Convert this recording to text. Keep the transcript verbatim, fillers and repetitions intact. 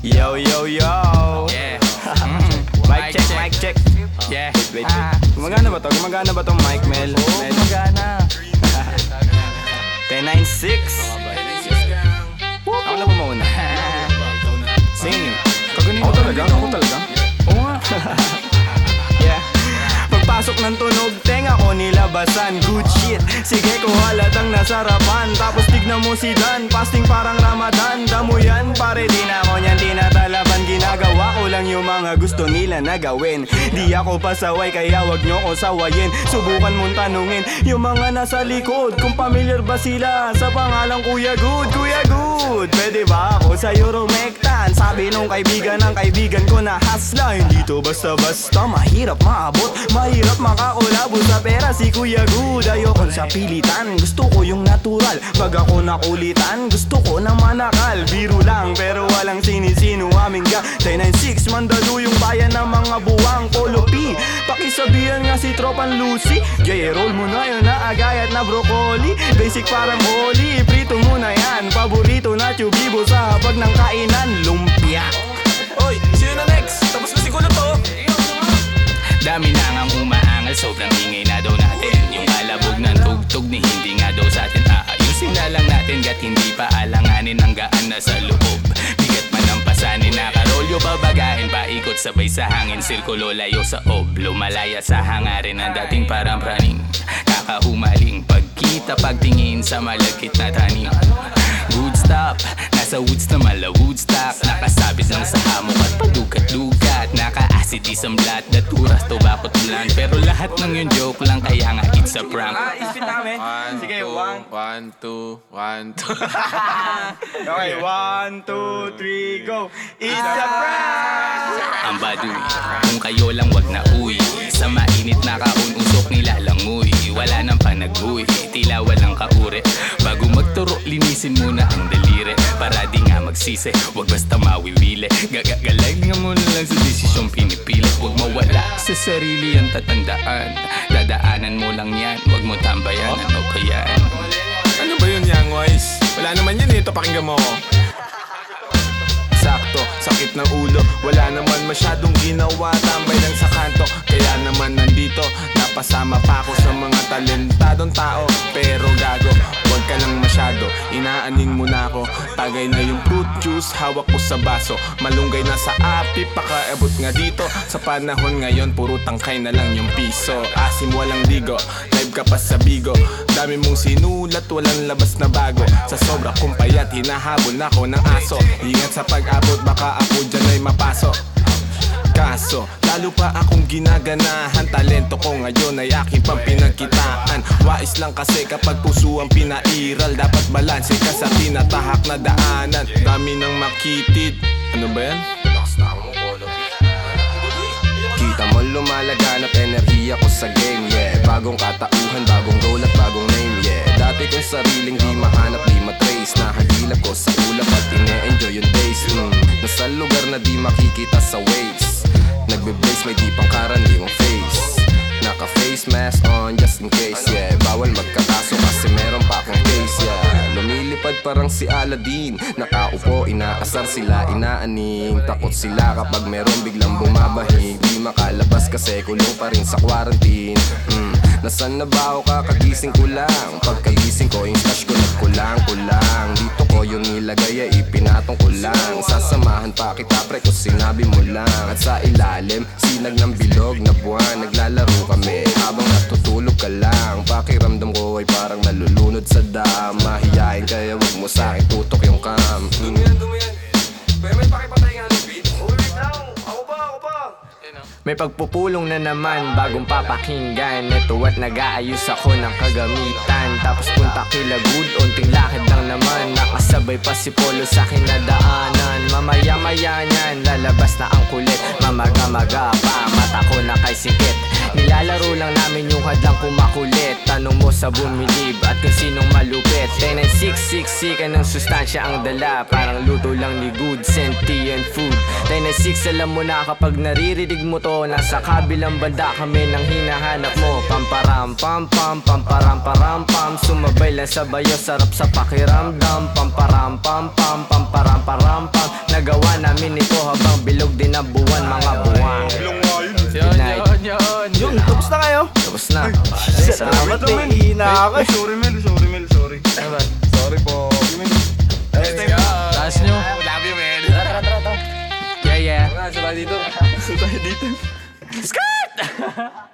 Yo, yo, yo. Yeah. Mic check, mic check. Yeah. Wait, wait. Gumagana ba to? Gumagana ba tong mic, Mel? Oo, Mel? magana. ten nine six. Ako na ba mauna? Sing. Kaganin Ako talaga? Ako talaga? Oo nga. Yeah. Pagpasok ng tunog, tenga ko nilabasan. Good shit, sige ko halatang nasarapan. Tapos tignan mo si Dan, fasting parang Ramadan. Damo yan, pare di na ako niyan tinatalaban. Ginagawa ko lang yung mga gusto nila na gawin. Di ako pasaway kaya wag nyo ko sawayin. Subukan mong tanungin yung mga nasa likod kung familiar ba sila sa pangalang Kuya Good. Kuya Good, pwede ba ako sa'yo rumektan? Sabi nung kaibigan ng kaibigan ko na hasla. Hindi to basta-basta, mahirap maabot, mahirap makakulabo sa pera si Kuya Good. Ayokon sa pilitan, gusto ko yung natural. Pag ako nakulitan, gusto ko na manakal. Biro lang pero walang sinisino aming gang ten nine six, Mandaluyong bayan ng mga buwang Polo P. Pakisabihan nga si Tropan Lucy, J, roll mo na yun na agayat na broccoli. Basic parang holy, prito mo na yan. Paborito na tubibo sa hapag ng kainan, lumpia. Oy, sino na next? Tapos na siguro to. Dami na ngang umaangal, sobrang ingay na daw natin. Yung alabog ng tugtog ni hindi nga daw sa atin aayusin na lang natin. Gat hindi pa alanganin ang gaan na sa loob. Bigat man ang pasanin, nakarolyo babagahin. Paikot sabay sa hangin, sirkulo layo sa ob. Lumalaya sa hangarin ang dating parang praning. Kakahumaling pagkita pagtingin sa malagkit na taning. Good stop, nasa woods na mala Woodstock. Nakasabit lang sa hamok at padukat-dukat. Naka-acid isang blat, daturas to bakot blunt. Pero lahat ng yun joke lang kaya nga it's a prank. Ah, ispit namin. One, Sige, two, one. one, two, one, two. Okay, one, two, three, go. It's a prank! Ang baduy, kung kayo lang wag na uy. Sa mainit na kahon usok nilalangoy. Wala nang panag-uy, tila walang kaure. Bago magturo, linisin muna ang daliri. Para di nga magsisi, wag basta mawiwili. Gagagalay nga mo na lang sa desisyong pinipili. Wag mawala sa sarili ang tatandaan. Dadaanan mo lang yan, wag mo tambayan. Ano ba yan? Ano ba yun, Young Wise? Wala naman yan, ito pakinggan mo ko. Sakto, sakit ng ulo, wala naman masyadong ginawa. Tambay lang sa kanto, kaya naman nandito. Napasama pa ako sa mga talentadong tao. Pero gago, wag ka lang masyado, inaaning mo na ako. Tagay na yung fruit juice, hawak ko sa baso. Malunggay na sa api, pakaabot nga dito. Sa panahon ngayon, puro tangkay na lang yung piso. Asim walang ligo, live ka pa sa bigo. Dami mong sinulat, walang labas na bago. Sa sobra kong payat, hinahabol na ako ng aso. Ingat sa pag-abot, baka ako dyan ay mapasok. Kaso, lalo pa akong ginaganahan. Talento ko ngayon ay aking pampinagkitaan. Wais lang kasi kapag puso ang pinairal. Dapat balanse ka sa tinatahak na daanan. Dami ng makitid. Ano ba yan? Kita mo lumalaganap enerhiya ko sa game, yeah. Bagong katauhan, bagong role at bagong name, yeah. Dati kong sariling di mahanap, di matrace. Nahagilap ko sa ulap at ine-enjoy yung days, mm. Nasa lugar na di makikita sa waves. Nagbe-blaze, may di pang karaniwang face. Naka-face mask on just in case, yeah. Bawal magkakaso kasi meron pa akong case, yeah. Lumilipad parang si Aladdin. Nakaupo, inaasar sila, inaaning. Takot sila kapag meron biglang bumabahig. Di makalabas kasi kulong pa rin sa quarantine, mm. Nasaan na ba ako kakagising ko lang? Pagkagising ko, yung stash ko nagkulang-kulang. Dito ko yung nilagay ay ipinatong ko lang. Sasamahan pa kita pre kung sinabi mo lang. At sa ilalim, sinag ng bilog na buwan. Naglalaro kami habang natutulog ka lang. Pakiramdam ko ay parang nalulunod sa dam. Mahiyain kaya wag mo sa'kin tutok yung cam, mm. Dumiyan, dumiyan. Pwede may pakipatay nga ng beat? Wait lang, ako pa, ako pa. May pagpupulong na naman, bagong papakinggan. Ito at nag-aayos ako ng kagamitan. Tapos punta kila Good, unting lakad lang naman. Nakasabay pa si Polo sa kinadaanan. Mamaya-maya niyan, lalabas na ang kulit. Mamaga-maga pa, mata ko na kay sikit. Nilalaro lang namin yung hadlang kumakulit. Tanong mo sa bumilib at kung sinong malupit. ten nine six six six, anong sustansya ang dala. Parang luto lang ni Good, sentient food. ten nine six, alam mo na kapag naririnig mo to. Nasa kabilang banda kami nang hinahanap mo. Pamparam pam pam, pamparam param pam. Sumabay lang sa bayo, sarap sa pakiramdam. Pamparam pam pam, pamparam param pam. Ginagawa namin ito habang bilog din ang buwan, mga buwan. Yun, night. yun, yun. Yun, tapos na kayo. Tapos na. Salamat eh, hihina ako eh. Sorry Mel, sorry Mel, sorry. Sorry po. Let's go. Taas nyo. Love you Mel. Yeah, yeah. Saan tayo dito? Gusto tayo dito. Skirt!